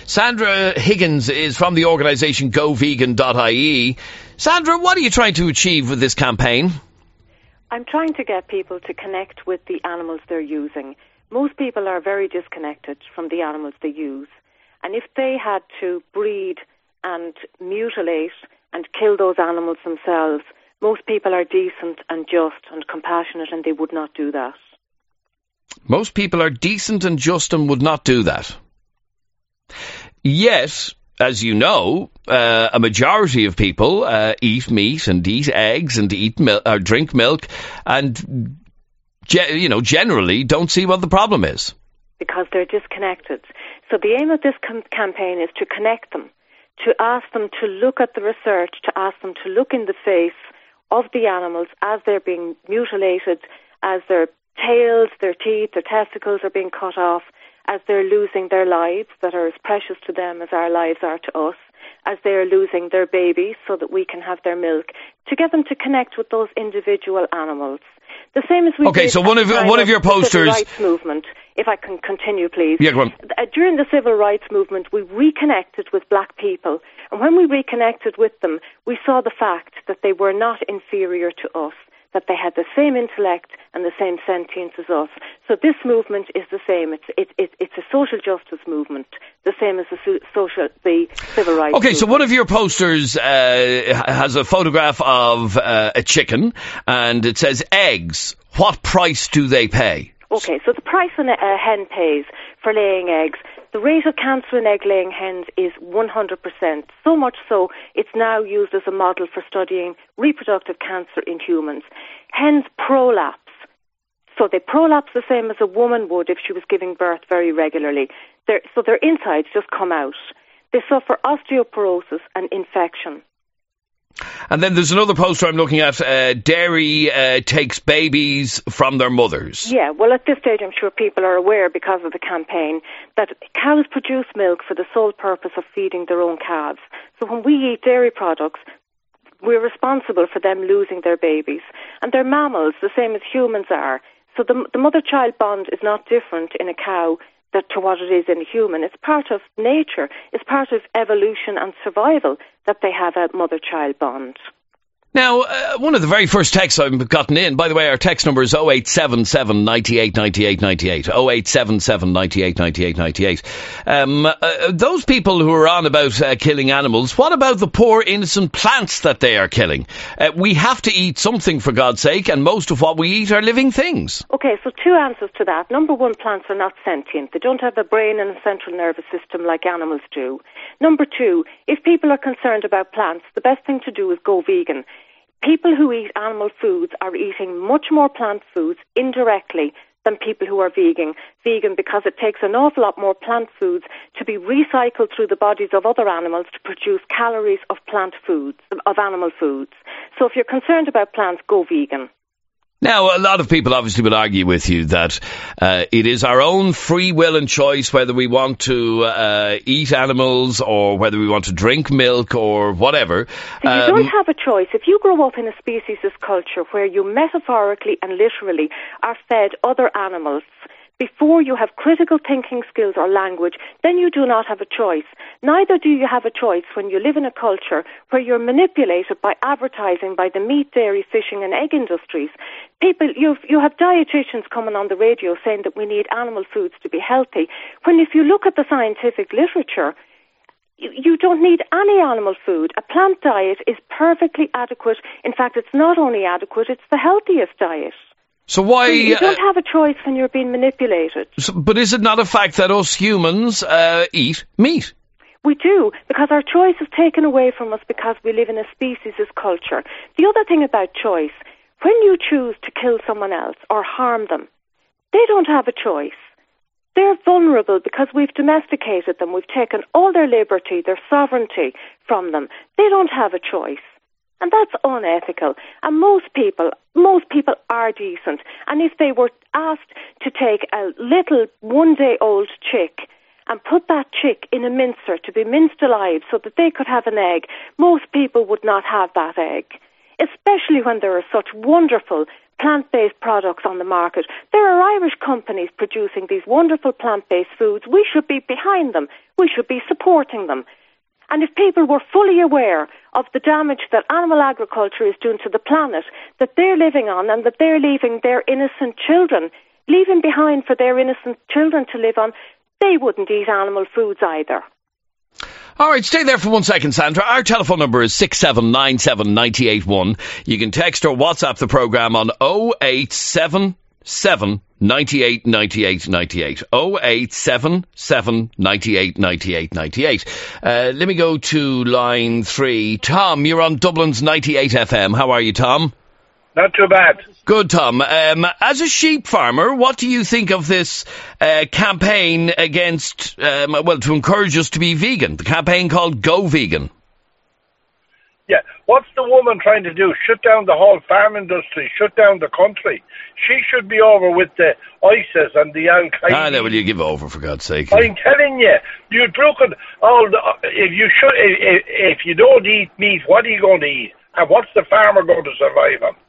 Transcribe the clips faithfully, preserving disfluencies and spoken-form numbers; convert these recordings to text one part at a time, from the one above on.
Sandra Higgins is from the organisation go vegan dot I E. Sandra, what are you trying to achieve with this campaign? I'm trying to get people to connect with the animals they're using. Most people are very disconnected from the animals they use. And if they had to breed and mutilate and kill those animals themselves, most people are decent and just and compassionate, and they would not do that. Most people are decent and just and would not do that. Yet, as you know, uh, a majority of people uh, eat meat and eat eggs and eat mil- or drink milk and, ge- you know, generally don't see what the problem is. Because they're disconnected. So the aim of this com- campaign is to connect them, to ask them to look at the research, to ask them to look in the face of the animals as they're being mutilated, as their tails, their teeth, their testicles are being cut off, as they're losing their lives that are as precious to them as our lives are to us, as they're losing their babies so that we can have their milk, to get them to connect with those individual animals. The same as we okay, did so one of one of your posters. The civil rights movement, if I can continue, please. Yeah, go on. Uh, during the civil rights movement, we reconnected with black people, and when we reconnected with them, we saw the fact that they were not inferior to us, that they had the same intellect and the same sentience as us. So this movement is the same. It's it, it, it's a social justice movement, the same as the so- social the civil rights. Okay, movement. so one of your posters uh, has a photograph of uh, a chicken, and it says eggs. What price do they pay? Okay, so the price a uh, hen pays for laying eggs, the rate of cancer in egg-laying hens is one hundred percent. So much so, it's now used as a model for studying reproductive cancer in humans. Hens prolapse. So they prolapse the same as a woman would if she was giving birth very regularly. They're, so their insides just come out. They suffer osteoporosis and infection. And then there's another poster I'm looking at. Uh, dairy uh, takes babies from their mothers. Yeah, well, at this stage, I'm sure people are aware, because of the campaign, that cows produce milk for the sole purpose of feeding their own calves. So when we eat dairy products, we're responsible for them losing their babies. And they're mammals, the same as humans are. So the, the mother-child bond is not different in a cow that to what it is in a human. It's part of nature. It's part of evolution and survival that they have a mother-child bond. Now, uh, one of the very first texts I've gotten in, by the way, our text number is oh eight seven seven, nine eight, nine eight, nine eight, oh eight seven seven, nine eight, nine eight, nine eight. Um, uh, those people who are on about uh, killing animals, what about the poor innocent plants that they are killing? Uh, we have to eat something, for God's sake, and most of what we eat are living things. Okay, so two answers to that. Number one, plants are not sentient. They don't have a brain and a central nervous system like animals do. Number two, if people are concerned about plants, the best thing to do is go vegan. People who eat animal foods are eating much more plant foods indirectly than people who are vegan. Vegan because it takes an awful lot more plant foods to be recycled through the bodies of other animals to produce calories of plant foods, of animal foods. So if you're concerned about plants, go vegan. Now, a lot of people obviously would argue with you that uh, it is our own free will and choice whether we want to uh, eat animals or whether we want to drink milk or whatever. So you um, don't have a choice. If you grow up in a speciesist culture where you metaphorically and literally are fed other animals before you have critical thinking skills or language, then you do not have a choice. Neither do you have a choice when you live in a culture where you're manipulated by advertising by the meat, dairy, fishing and egg industries. People, you've, you have dietitians coming on the radio saying that we need animal foods to be healthy, when if you look at the scientific literature, you, you don't need any animal food. A plant diet is perfectly adequate. In fact, it's not only adequate, it's the healthiest diet. So why... So you don't uh, have a choice when you're being manipulated. So, but is it not a fact that us humans uh, eat meat? We do, because our choice is taken away from us because we live in a speciesist culture. The other thing about choice, when you choose to kill someone else or harm them, they don't have a choice. They're vulnerable because we've domesticated them. We've taken all their liberty, their sovereignty from them. They don't have a choice. And that's unethical. And most people, most people are decent. And if they were asked to take a little one-day-old chick and put that chick in a mincer to be minced alive so that they could have an egg, most people would not have that egg. Especially when there are such wonderful, plant-based products on the market. There are Irish companies producing these wonderful plant-based foods. We should be behind them. We should be supporting them. And if people were fully aware of the damage that animal agriculture is doing to the planet that they're living on and that they're leaving their innocent children, leaving behind for their innocent children to live on, they wouldn't eat animal foods either. All right, stay there for one second, Sandra. Our telephone number is six seven nine seven nine eight one. You can text or WhatsApp the programme on oh eight seven seven nine eight nine eight nine eight. oh eight seven seven nine eight nine eight nine eight. Uh, let me go to line three. Tom, you're on Dublin's ninety-eight F M. How are you, Tom? Not too bad. Good, Tom. Um, as a sheep farmer, what do you think of this uh, campaign against, um, well, to encourage us to be vegan? The campaign called Go Vegan. Yeah, what's the woman trying to do? Shut down the whole farm industry, shut down the country. She should be over with the ISIS and the Al-Qaeda. Ah, no, will you give over, for God's sake? I'm telling you, you'd look at all the, if you should, if, if you don't eat meat, what are you going to eat? And what's the farmer going to survive on?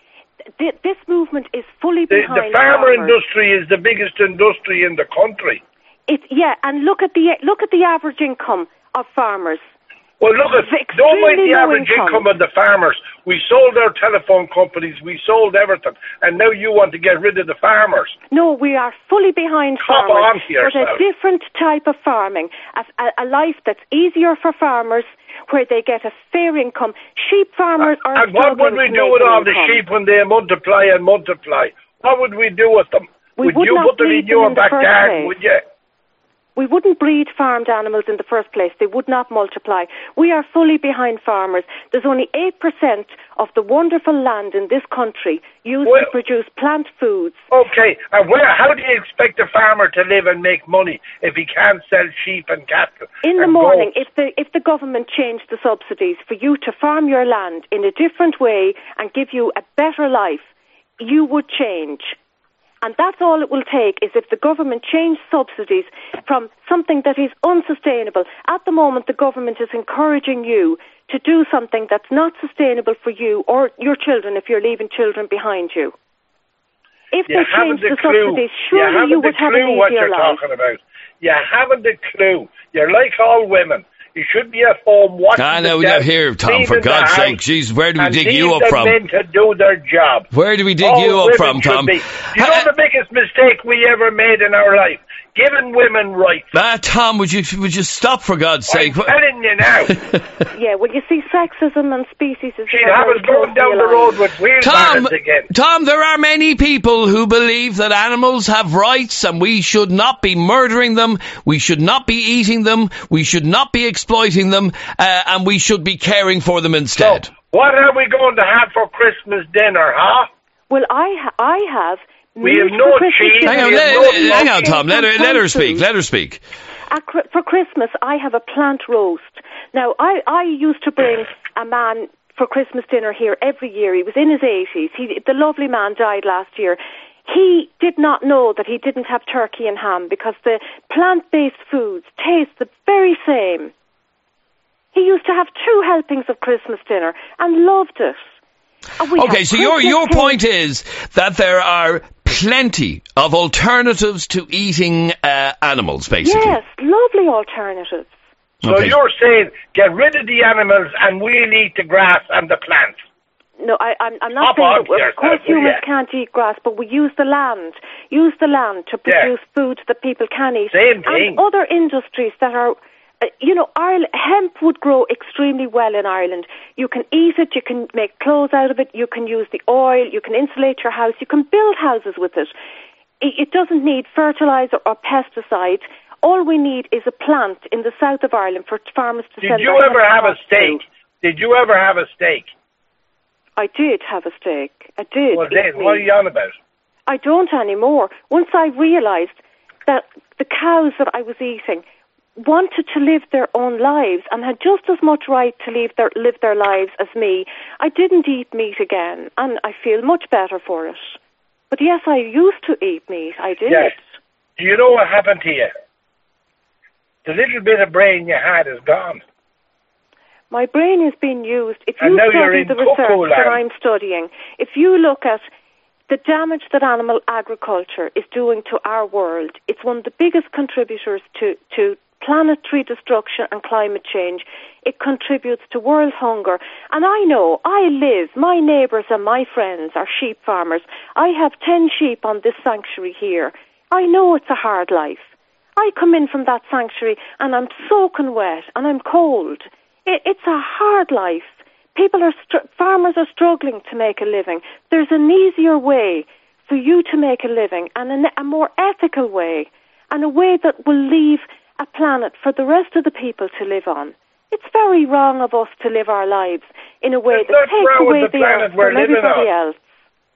This movement is fully the, behind the farmer farmers. industry is the biggest industry in the country. It, yeah, and look at the look at the average income of farmers. Well, look at don't mind the average income. income of the farmers. We sold our telephone companies, we sold everything, and now you want to get rid of the farmers. No, we are fully behind Hop farmers. On to yourself. But a different type of farming, a, a, a life that's easier for farmers, where they get a fair income. Sheep farmers are and what would we do with all the sheep when they multiply and multiply? What would we do with them? We would, would you put them in your back garden, would you? We wouldn't breed farmed animals in the first place. They would not multiply. We are fully behind farmers. There's only eight percent of the wonderful land in this country used well, to produce plant foods. Okay, and where? How do you expect a farmer to live and make money if he can't sell sheep and cattle? In the morning, goats? if the if the government changed the subsidies for you to farm your land in a different way and give you a better life, you would change. And that's all it will take, is if the government changed subsidies from something that is unsustainable. At the moment, the government is encouraging you to do something that's not sustainable for you or your children if you're leaving children behind you. If you they changed the, the subsidies, surely you, you would have an easier life. What you're talking about. You haven't a clue. You're like all women. You should be at home watching I know, the here, Tom, for God's sake. Jeez, where do we dig you up from? Men to do their job. Where do we dig All you up from, Tom? Be. You know the biggest mistake we ever made in our life? Giving women rights. Ah, Tom, would you would you stop, for God's sake? I'm telling you now. Yeah, well, you see, sexism and speciesism... She'd have us going down the road with wheelbarrows again. Tom, there are many people who believe that animals have rights and we should not be murdering them, we should not be eating them, we should not be exploiting them, uh, and we should be caring for them instead. So, what are we going to have for Christmas dinner, huh? Well, I ha- I have... We have no cheese. Hang on, let, no hang on, Tom. Let her, let her speak. Let her speak. For Christmas, I have a plant roast. Now, I, I used to bring a man for Christmas dinner here every year. He was in his eighties. He, the lovely man died last year. He did not know that he didn't have turkey and ham because the plant-based foods taste the very same. He used to have two helpings of Christmas dinner and loved it. Okay, so your your point is that there are plenty of alternatives to eating uh, animals, basically. Yes, lovely alternatives. So okay. You're saying get rid of the animals and we'll eat the grass and the plants? No, I, I'm, I'm not Hop saying that, yourself, of course humans yeah. can't eat grass, but we use the land. Use the land to produce yeah. foods that people can eat. Same thing. And other industries that are... Uh, you know, Ireland, hemp would grow extremely well in Ireland. You can eat it, you can make clothes out of it, you can use the oil, you can insulate your house, you can build houses with it. It, it doesn't need fertiliser or pesticides. All we need is a plant in the south of Ireland for farmers to did send you their ever have a steak? To. Did you ever have a steak? I did have a steak. I did. Well, then, what are you on about? I don't anymore. Once I realised that the cows that I was eating wanted to live their own lives and had just as much right to live their, live their lives as me, I didn't eat meat again, and I feel much better for it. But yes, I used to eat meat. I did. Yes. Do you know what happened to you? The little bit of brain you had is gone. My brain is being used. If and you now study you're in the research land. that I'm studying, if you look at the damage that animal agriculture is doing to our world, it's one of the biggest contributors to, to planetary destruction and climate change. It contributes to world hunger. And I know, I live, my neighbours and my friends are sheep farmers. I have ten sheep on this sanctuary here. I know it's a hard life. I come in from that sanctuary and I'm soaking wet and I'm cold. It, it's a hard life. People are, str- farmers are struggling to make a living. There's an easier way for you to make a living and a, a more ethical way and a way that will leave a planet for the rest of the people to live on. It's very wrong of us to live our lives in a way It's that takes wrong away with the the planet earth we're from living everybody on. else.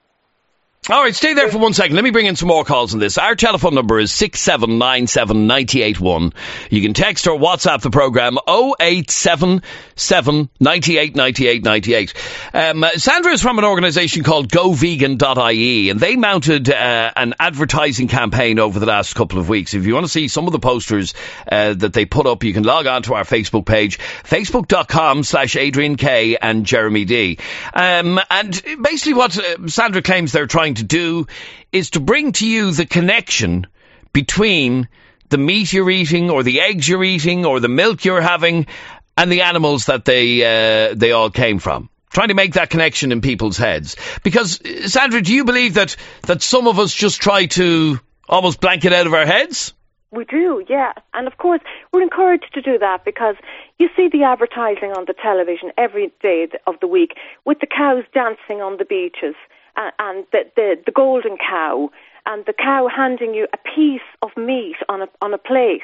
All right, stay there for one second. Let me bring in some more calls on this. Our telephone number is six seven nine seven nine eight one. You can text or WhatsApp the programme oh eight seven seven, nine eight, nine eight, nine eight. Um, Sandra is from an organisation called go vegan dot I E, and they mounted uh, an advertising campaign over the last couple of weeks. If you want to see some of the posters uh, that they put up, you can log on to our Facebook page, facebook.com slash Adrian K and Jeremy D. Um, and basically what uh, Sandra claims they're trying to do is to bring to you the connection between the meat you're eating or the eggs you're eating or the milk you're having and the animals that they uh, they all came from. Trying to make that connection in people's heads. Because, Sandra, do you believe that, that some of us just try to almost blank it out of our heads? We do, yeah. And of course, we're encouraged to do that because you see the advertising on the television every day of the week with the cows dancing on the beaches and, and the, the, the golden cow and the cow handing you a piece of meat on a, on a plate.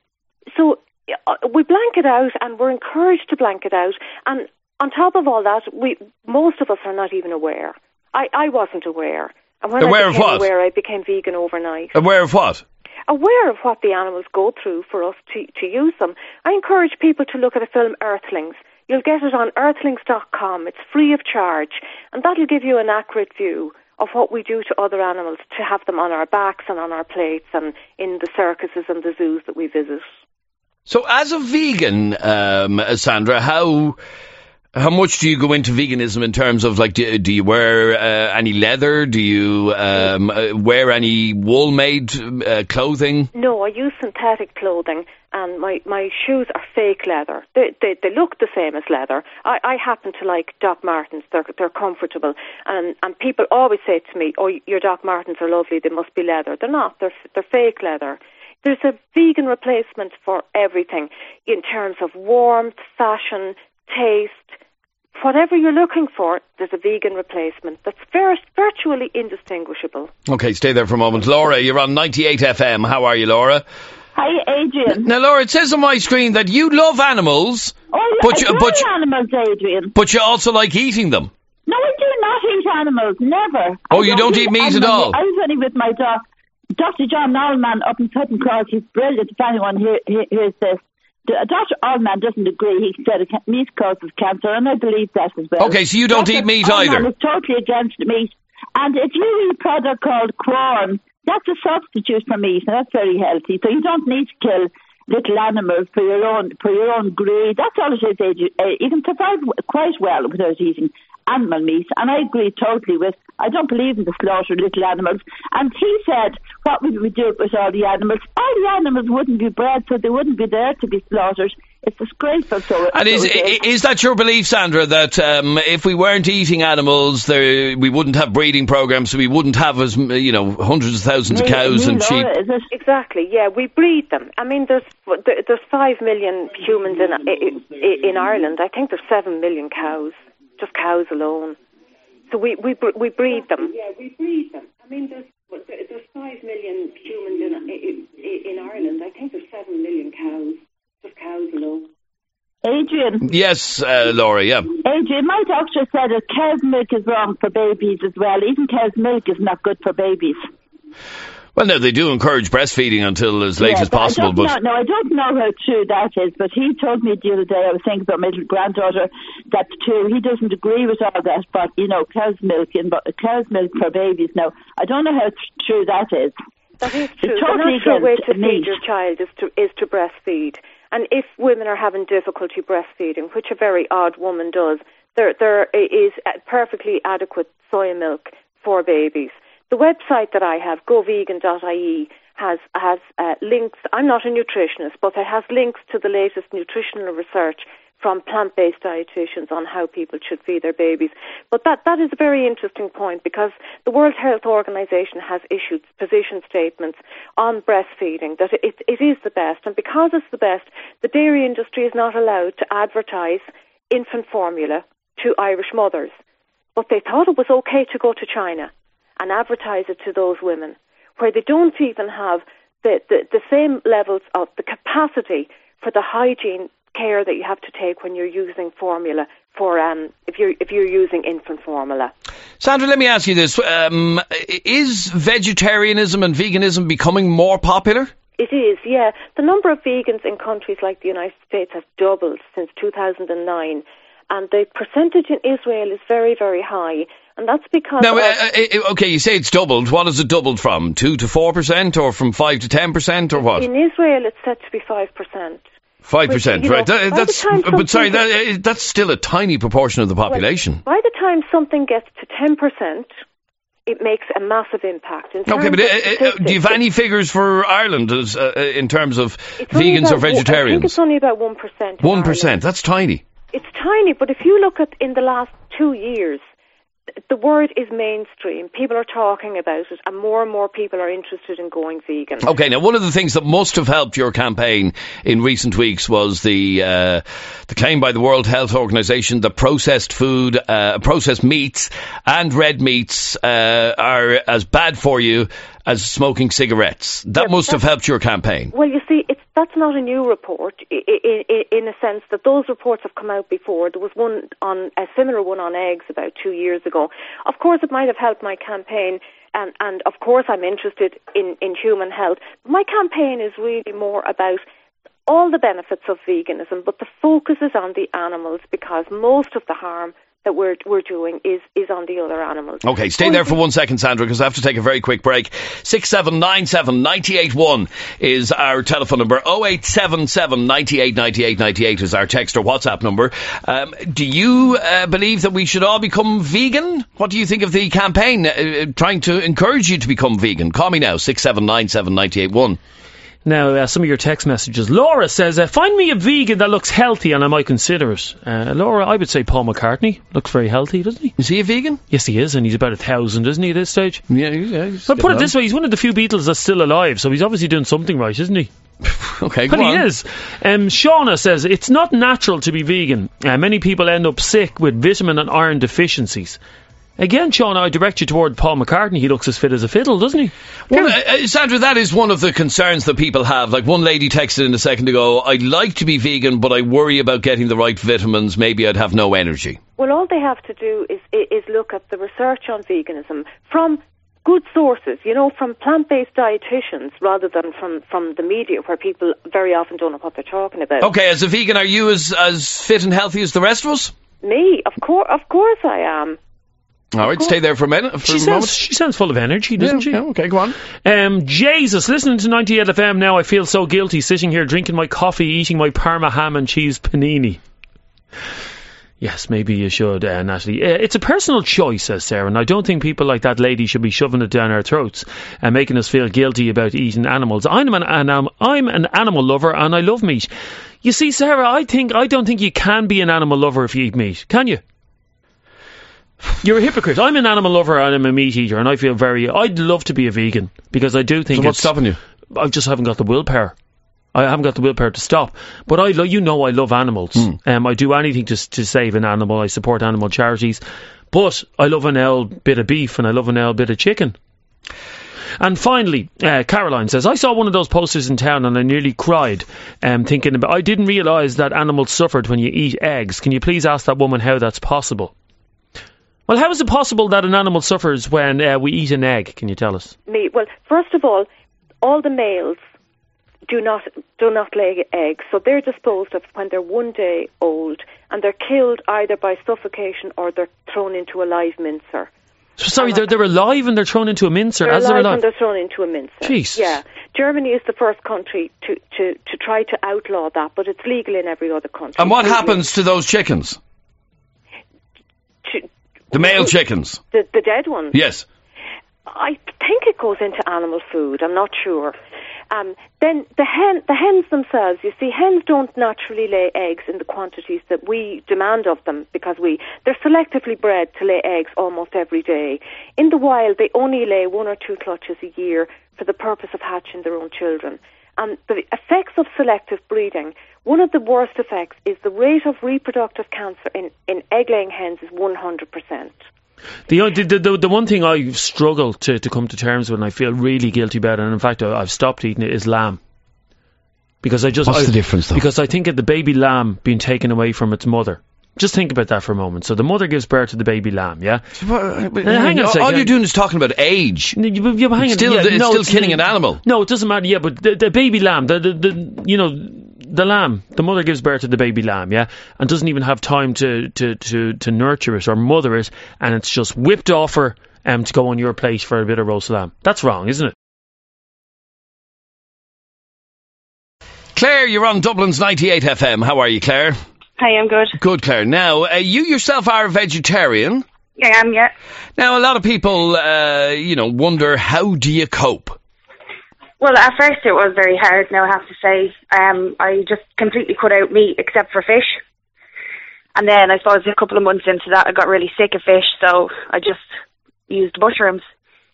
So uh, we blank it out and we're encouraged to blank it out. And on top of all that, we most of us are not even aware. I, I wasn't aware. And when aware I became of what? aware, I became vegan overnight. Aware of what? Aware of what the animals go through for us to, to use them. I encourage people to look at a film, Earthlings. You'll get it on earthlings dot com. It's free of charge. And that'll give you an accurate view of what we do to other animals to have them on our backs and on our plates and in the circuses and the zoos that we visit. So as a vegan, um, Sandra, how... How much do you go into veganism in terms of, like, do, do you wear uh, any leather? Do you um, uh, wear any wool-made uh, clothing? No, I use synthetic clothing, and my, my shoes are fake leather. They, they they look the same as leather. I, I happen to like Doc Martens. They're they're comfortable, and and people always say to me, "Oh, your Doc Martens are lovely. They must be leather." They're not. They're they're fake leather. There's a vegan replacement for everything in terms of warmth, fashion, taste. Whatever you're looking for, there's a vegan replacement that's vir- virtually indistinguishable. Okay, stay there for a moment. Laura, you're on ninety-eight F M. How are you, Laura? Hi, Adrian. Now, Laura, it says on my screen that you love animals. Oh, but I you, love but you, animals, Adrian. But you also like eating them. No, I do not eat animals, never. Oh, I you don't eat meat animals. at all? I was only with my doc, Doctor John Allman up in Sutton Cross. He's brilliant. If anyone hear, hear, hears this. Doctor Allman doesn't agree. He said meat causes cancer, and I believe that as well. Okay, so you don't Doctor eat meat Allman either? is totally against meat. And if you eat a product called Quorn, that's a substitute for meat, and that's very healthy. So you don't need to kill little animals for your own for your own greed. That's all it is, Adrian. Uh, you can survive quite well without eating animal meat, and I agree totally with. I don't believe in the slaughter of little animals. And he said, what would we do with all the animals? All the animals wouldn't be bred, so they wouldn't be there to be slaughtered. It's disgraceful. So, and so is, is is that your belief, Sandra, that um, if we weren't eating animals, there, we wouldn't have breeding programs, so we wouldn't have as you know hundreds of thousands me, of cows me, and Laura, sheep? Is it? Exactly, yeah, we breed them. I mean, there's there's five million humans in in Ireland. I think there's seven million cows, just cows alone. So we we we breed them. Yeah, we breed them. I mean, there's there's five million humans in in Ireland. I think there's seven million cows, just cows alone. Adrian. Yes, uh, Laura. Yeah. Adrian, my doctor said that cow's milk is wrong for babies as well. Even cow's milk is not good for babies. Well, no, they do encourage breastfeeding until as late yeah, as but possible. I don't But know, no, I don't know how true that is. But he told me the other day, I was thinking about my little granddaughter, that too, he doesn't agree with all that. But, you know, cow's milk, and but cow's milk for babies. Now, I don't know how true that is. That is true. It's totally the natural way to meat. feed your child is to is to breastfeed. And if women are having difficulty breastfeeding, which a very odd woman does, there there is perfectly adequate soy milk for babies. The website that I have, go vegan dot I E, has has uh, links. I'm not a nutritionist, but it has links to the latest nutritional research from plant-based dietitians on how people should feed their babies. But that, that is a very interesting point, because the World Health Organization has issued position statements on breastfeeding, that it, it is the best. And because it's the best, the dairy industry is not allowed to advertise infant formula to Irish mothers. But they thought it was okay to go to China and advertise it to those women, where they don't even have the, the, the same levels of the capacity for the hygiene care that you have to take when you're using formula for um if you're if you're using infant formula. Sandra, let me ask you this: um, is vegetarianism and veganism becoming more popular? It is, yeah. The number of vegans in countries like the United States has doubled since two thousand nine, and the percentage in Israel is very, very high. And that's because... Now, uh, uh, okay, you say it's doubled. What has it doubled from? two to four percent, or from five to ten percent, or what? In Israel, it's set to be five percent. Five percent, right? Know, that, that's but sorry, that, that's still a tiny proportion of the population. Well, by the time something gets to ten percent, it makes a massive impact. In okay, but uh, uh, do you have any figures for Ireland as, uh, in terms of vegans about, or vegetarians? I think it's only about one percent. One percent. That's tiny. It's tiny, but if you look at in the last two years, the word is mainstream. People are talking about it, and more and more people are interested in going vegan. Okay, now one of the things that must have helped your campaign in recent weeks was the uh, the claim by the World Health Organization that processed food, uh, processed meats and red meats uh, are as bad for you as smoking cigarettes. That yeah, must have helped your campaign. Well, you see, it's that's not a new report, in, in, in a sense that those reports have come out before. There was one on a similar one on eggs about two years ago. Of course, it might have helped my campaign, and, and of course I'm interested in, in human health. My campaign is really more about all the benefits of veganism, but the focus is on the animals, because most of the harm that we're we're doing is, is on the other animals. Okay, stay there for one second, Sandra, because I have to take a very quick break. six seven nine seven nine eight one is our telephone number. oh eight seven seven, nine eight, nine eight, nine eight is our text or WhatsApp number. Um, do you uh, believe that we should all become vegan? What do you think of the campaign uh, trying to encourage you to become vegan? Call me now, six seven nine seven, nine eight one. Now, uh, some of your text messages. Laura says, uh, find me a vegan that looks healthy and I might consider it. Uh, Laura, I would say Paul McCartney. Looks very healthy, doesn't he? Is he a vegan? Yes, he is, and he's about a thousand, isn't he, at this stage? Yeah, yeah. But put it this way, he's one of the few Beatles that's still alive, so he's obviously doing something right, isn't he? Okay, but go he on. is. Um, Shauna says, it's not natural to be vegan. Uh, many people end up sick with vitamin and iron deficiencies. Again, Sean, I direct you toward Paul McCartney. He looks as fit as a fiddle, doesn't he? Well, uh, Sandra, that is one of the concerns that people have. Like one lady texted in a second ago, I'd like to be vegan, but I worry about getting the right vitamins. Maybe I'd have no energy. Well, all they have to do is, is look at the research on veganism from good sources, you know, from plant-based dietitians rather than from, from the media, where people very often don't know what they're talking about. Okay, as a vegan, are you as, as fit and healthy as the rest of us? Me? Of course, of course I am. All right, stay there for a minute. For she, a sounds, moment. she sounds full of energy, doesn't yeah, she? Yeah, okay, go on. Um, Jesus, listening to ninety-eight F M now, I feel so guilty sitting here drinking my coffee, eating my Parma ham and cheese panini. Yes, maybe you should, uh, Natalie. Uh, it's a personal choice, says Sarah, and I don't think people like that lady should be shoving it down our throats and making us feel guilty about eating animals. I'm an, an, I'm an animal lover and I love meat. You see, Sarah, I think I don't think you can be an animal lover if you eat meat, can you? You're a hypocrite. I'm an animal lover and I'm a meat eater, and I feel very... I'd love to be a vegan, because I do think so what's it's... stopping you? I just haven't got the willpower. I haven't got the willpower to stop. But I, lo- you know I love animals. Mm. Um, I do anything to, to save an animal. I support animal charities. But I love an L bit of beef and I love an L bit of chicken. And finally, uh, Caroline says, I saw one of those posters in town and I nearly cried, um, thinking about... I didn't realise that animals suffered when you eat eggs. Can you please ask that woman how that's possible? Well, how is it possible that an animal suffers when uh, we eat an egg? Can you tell us? Me, well, first of all, all the males do not do not lay eggs, so they're disposed of when they're one day old, and they're killed either by suffocation or they're thrown into a live mincer. So, sorry, they're they're alive and they're thrown into a mincer they're as alive they're alive. And they're thrown into a mincer. Jeez. Yeah, Germany is the first country to, to, to try to outlaw that, but it's legal in every other country. And what happens to those chickens? To, The male chickens. The, the dead ones? Yes. I think it goes into animal food. I'm not sure. Um, then the hen, the hens themselves, you see, hens don't naturally lay eggs in the quantities that we demand of them because we they're selectively bred to lay eggs almost every day. In the wild, they only lay one or two clutches a year for the purpose of hatching their own children. And the effects of selective breeding, one of the worst effects is the rate of reproductive cancer in, in egg-laying hens is one hundred percent. The, the the the one thing I struggle to, to come to terms with, and I feel really guilty about it, and in fact I, I've stopped eating it, is lamb. Because I just What's I, the difference though? Because I think of the baby lamb being taken away from its mother. Just think about that for a moment. So the mother gives birth to the baby lamb, yeah? Uh, hang on a second. All you're doing is talking about age. You, you, you, hang it's on, still, yeah, it's no, still it's, killing an animal. No, it doesn't matter, yeah, but the, the baby lamb, the, the, the you know, the lamb, the mother gives birth to the baby lamb, yeah, and doesn't even have time to, to, to, to nurture it or mother it, and it's just whipped off her um, to go on your plate for a bit of roast lamb. That's wrong, isn't it? Claire, you're on Dublin's ninety-eight F M. How are you, Claire? Hi, I'm good. Good, Claire. Now, uh, you yourself are a vegetarian. I am, yeah. Now, a lot of people, uh, you know, wonder, how do you cope? Well, at first it was very hard, now I have to say. Um, I just completely cut out meat except for fish. And then I suppose a couple of months into that I got really sick of fish, so I just used mushrooms.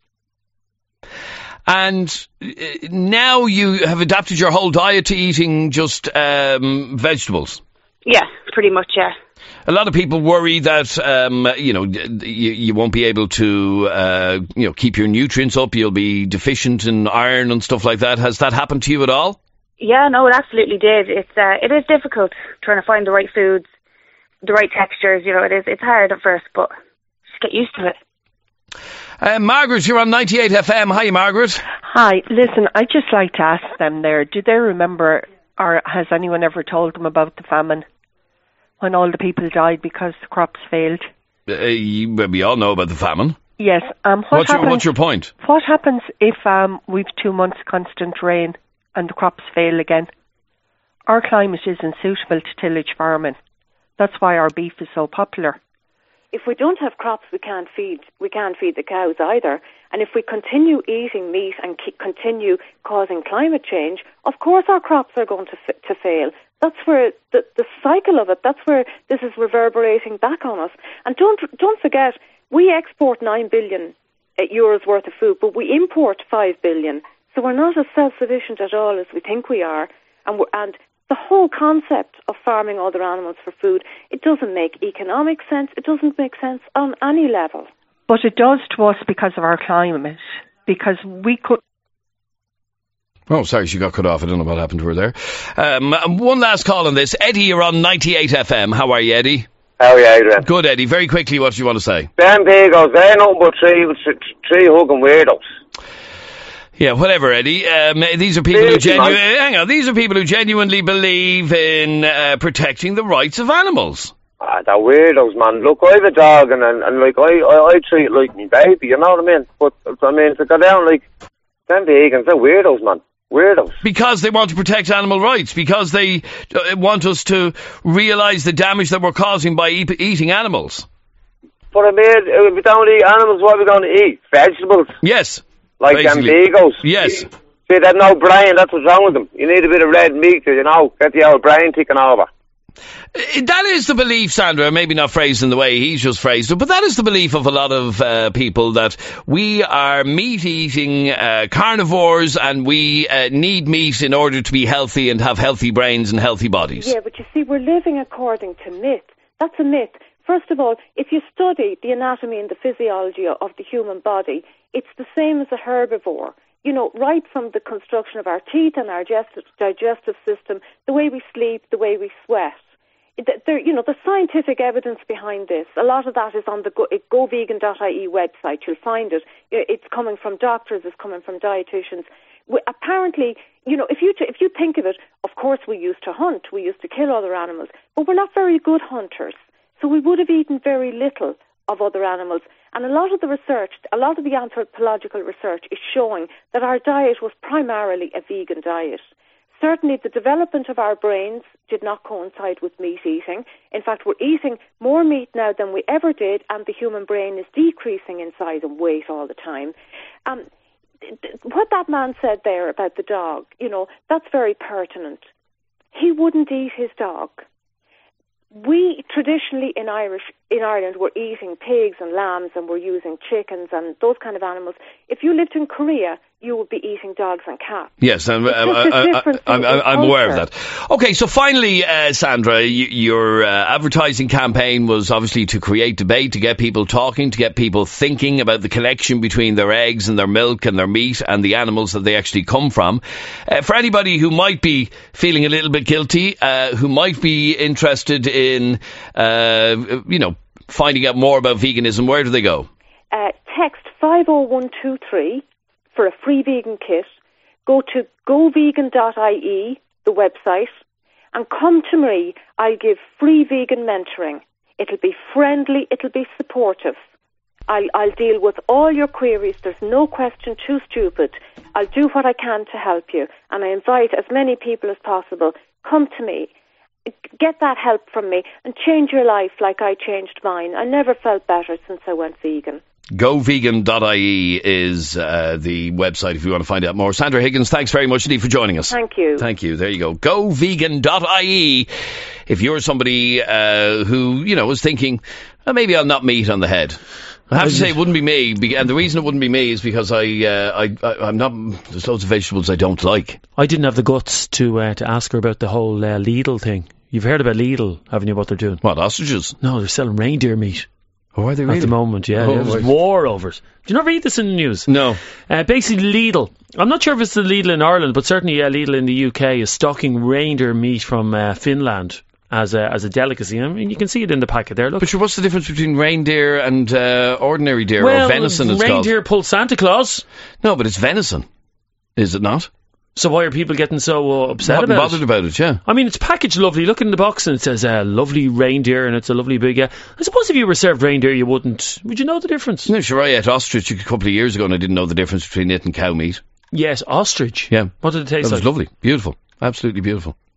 And uh, now you have adapted your whole diet to eating just um, vegetables? Yeah, pretty much, yeah. A lot of people worry that, um, you know, you, you won't be able to, uh, you know, keep your nutrients up. You'll be deficient in iron and stuff like that. Has that happened to you at all? Yeah, no, it absolutely did. It's uh, it is difficult trying to find the right foods, the right textures. You know, it is. It's hard at first, but just get used to it. Uh, Margaret, you're on ninety-eight F M. Hi, Margaret. Hi. Listen, I'd just like to ask them there, do they remember, or has anyone ever told them about the famine? When all the people died because the crops failed. Uh, you, we all know about the famine. Yes. Um, what what's, happens, your, what's your point? What happens if um, we've two months constant rain and the crops fail again? Our climate isn't suitable to tillage farming. That's why our beef is so popular. If we don't have crops, we can't feed. We can't feed the cows either. And if we continue eating meat and keep, continue causing climate change, of course our crops are going to f- to fail. That's where the, the cycle of it, that's where this is reverberating back on us. And don't don't forget, we export nine billion euros worth of food, but we import five billion. So we're not as self-sufficient at all as we think we are. And, we're, and the whole concept of farming other animals for food, it doesn't make economic sense. It doesn't make sense on any level. But it does to us because of our climate, because we could... Oh, sorry, she got cut off. I don't know what happened to her there. Um, one last call on this. Eddie, you're on ninety-eight F M. How are you, Eddie? How are you, Adrian? Good, Eddie. Very quickly, what do you want to say? Ben Bagels, they're nothing but three, three hugging weirdos. Yeah, whatever, Eddie. Um, these are people who genu- hang on. These are people who genuinely believe in uh, protecting the rights of animals. Ah, they're weirdos, man. Look, I have a dog, and and, and like I, I, I treat it like me baby. You know what I mean? But I mean to go down like Ben Bagels, they're weirdos, man. Weirdos. Because they want to protect animal rights. Because they uh, want us to realise the damage that we're causing by e- eating animals. But I mean, if we don't eat animals, what are we going to eat? Vegetables. Yes. Like them bagels. Yes. See, they've no brain, that's what's wrong with them. You need a bit of red meat to, you know, get the old brain ticking over. That is the belief, Sandra, maybe not phrased in the way he's just phrased it, but that is the belief of a lot of uh, people, that we are meat-eating uh, carnivores and we uh, need meat in order to be healthy and have healthy brains and healthy bodies. Yeah, but you see, we're living according to myth. That's a myth. First of all, if you study the anatomy and the physiology of the human body, it's the same as a herbivore. You know, right from the construction of our teeth and our digestive, digestive system, the way we sleep, the way we sweat. There, you know, the scientific evidence behind this, a lot of that is on the go, go vegan dot I E website. You'll find it. It's coming from doctors, it's coming from dietitians. We, apparently, you know, if you t- if you think of it, of course we used to hunt, we used to kill other animals, but we're not very good hunters. So we would have eaten very little of other animals. And a lot of the research, a lot of the anthropological research is showing that our diet was primarily a vegan diet. Certainly the development of our brains did not coincide with meat eating. In fact, we're eating more meat now than we ever did, and the human brain is decreasing in size and weight all the time. Um, what that man said there about the dog, you know, that's very pertinent. He wouldn't eat his dog. We traditionally in Irish in Ireland were eating pigs and lambs, and we're using chickens and those kind of animals. If you lived in Korea, you would be eating dogs and cats. Yes, I'm, I, I, I, I'm, I'm aware of that. Okay, so finally, uh, Sandra, y- your uh, advertising campaign was obviously to create debate, to get people talking, to get people thinking about the connection between their eggs and their milk and their meat and the animals that they actually come from. Uh, for anybody who might be feeling a little bit guilty, uh, who might be interested in, uh, you know, finding out more about veganism, where do they go? Uh, text five oh one two three for a free vegan kit. Go to go vegan dot I E, the website, and come to me. I'll give free vegan mentoring. It'll be friendly, it'll be supportive. I'll, I'll deal with all your queries. There's no question too stupid. I'll do what I can to help you, and I invite as many people as possible. Come to me. Get that help from me and change your life like I changed mine. I never felt better since I went vegan. go vegan dot I E is uh, the website if you want to find out more. Sandra Higgins, thanks very much indeed for joining us. Thank you. Thank you. There you go. go vegan dot I E if you're somebody uh, who, you know, was thinking, oh, maybe I'll not meat on the head. I have to say it wouldn't be me, and the reason it wouldn't be me is because I, uh, I, I, I'm not. There's loads of vegetables I don't like. I didn't have the guts to uh, to ask her about the whole uh, Lidl thing. You've heard about Lidl, haven't you? What they're doing? What, ostriches? No, they're selling reindeer meat. Oh, are they really? At the moment, yeah. Oh, There's right. war over it. Do you not read this in the news? No. Uh, basically, Lidl. I'm not sure if it's the Lidl in Ireland, but certainly uh, Lidl in the U K is stocking reindeer meat from uh, Finland as a as a delicacy. I mean, you can see it in the packet there. Look. But sure, what's the difference between reindeer and uh, ordinary deer, well, or venison? It's reindeer called. pulled Santa Claus. No, but it's venison, is it not? So why are people getting so uh, upset Not about bothered it? about it, yeah. I mean, it's packaged lovely. Look in the box and it says uh, lovely reindeer and it's a lovely big... Uh, I suppose if you were served reindeer, you wouldn't... Would you know the difference? No, sure, I ate ostrich a couple of years ago and I didn't know the difference between it and cow meat. Yes, ostrich. Yeah. What did it taste It was like? lovely. Beautiful. Absolutely beautiful.